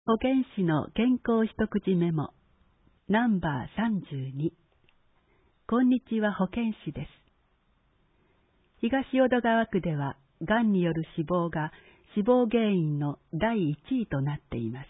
保健師の健康一口メモナンバー32。こんにちは、保健師です。東淀川区ではがんによる死亡が死亡原因の第1位となっています。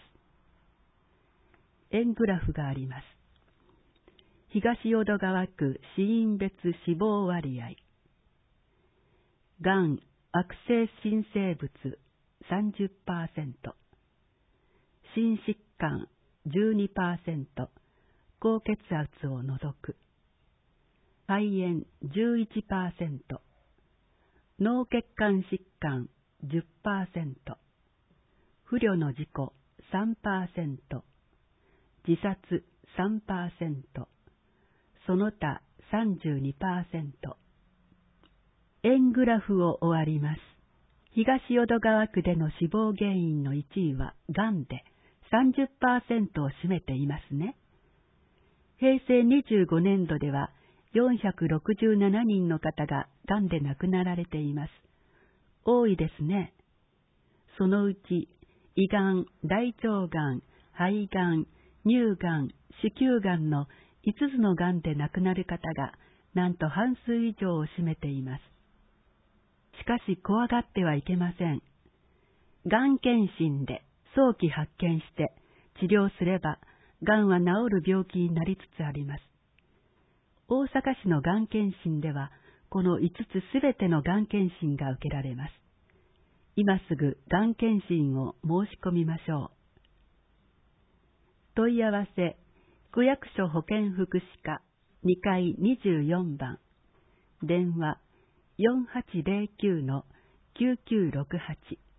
円グラフがあります。東淀川区死因別死亡割合。がん、悪性新生物 30%、心疾患 12%、高血圧を除く。肺炎 11%、脳血管疾患 10%、不慮の事故 3%、自殺 3%、その他 32%。円グラフを終わります。東淀川区での死亡原因の1位はがんで 30% を占めていますね。平成25年度では467人の方ががんで亡くなられています。多いですね。そのうち胃がん、大腸がん、肺がん、乳がん、子宮がんの5つのがんで亡くなる方がなんと半数以上を占めています。しかし怖がってはいけません。がん検診で早期発見して治療すれば、がんは治る病気になりつつあります。大阪市のがん検診では、この5つすべてのがん検診が受けられます。今すぐがん検診を申し込みましょう。問い合わせ、区役所保健福祉課2階24番、電話、4809-9968